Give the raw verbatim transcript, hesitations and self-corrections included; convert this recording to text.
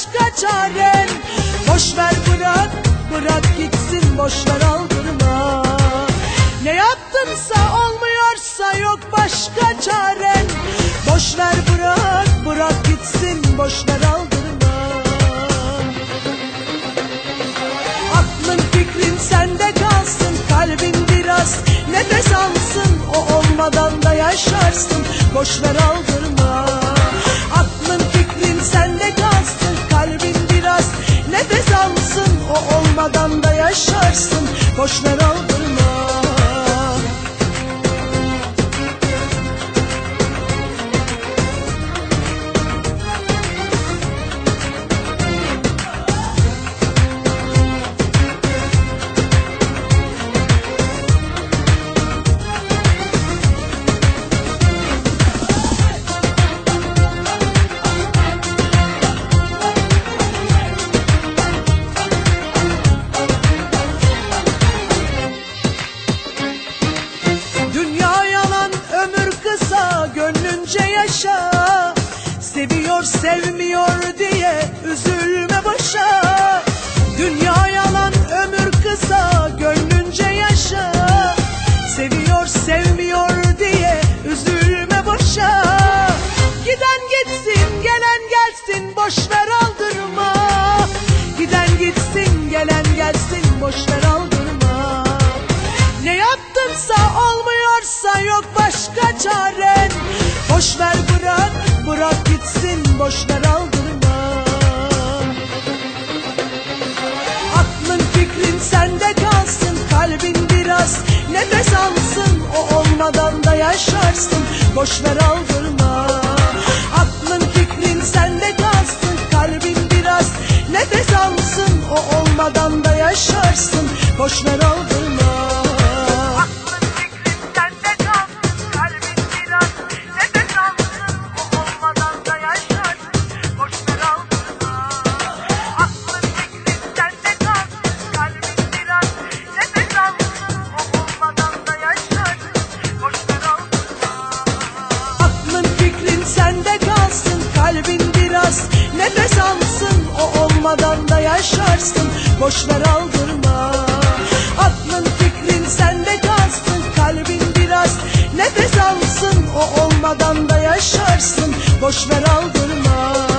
başka çaren. Boş ver bırak, bırak gitsin, boş ver aldırma. Ne yaptınsa olmuyorsa yok başka çaren. Boş ver bırak, bırak gitsin, boş ver aldırma. Aklın fikrin sende kalsın, kalbin biraz nefes alsın. O olmadan da yaşarsın, boş ver aldırma. Aklın fikrin sende kalsın, kalbin biraz nefes alsın. O olmadan da yaşarsın, boş ver aldırma. Gönlünce yaşa, seviyor sevmiyor diye üzülme boşa. Dünya yalan ömür kısa, gönlünce yaşa, seviyor sevmiyor diye üzülme boşa. Giden gitsin gelen gelsin, boş ver aldırma. Giden gitsin gelen gelsin, boş ver aldırma. Ne yaptınsa olmuyorsa yok başka çaren. Boş ver bırak, bırak gitsin, boş ver aldırma. Aklın fikrin sende kalsın, kalbin biraz nefes alsın. O olmadan da yaşarsın, boş ver aldırma. Aklın fikrin sende kalsın, kalbin biraz nefes alsın. O olmadan da yaşarsın, boş ver aldırma. Sende kalsın, kalbin biraz nefes alsın. O olmadan da yaşarsın, boş ver aldırma. Aklın fikrin sende kalsın, kalbin biraz nefes alsın. O olmadan da yaşarsın, boş ver aldırma.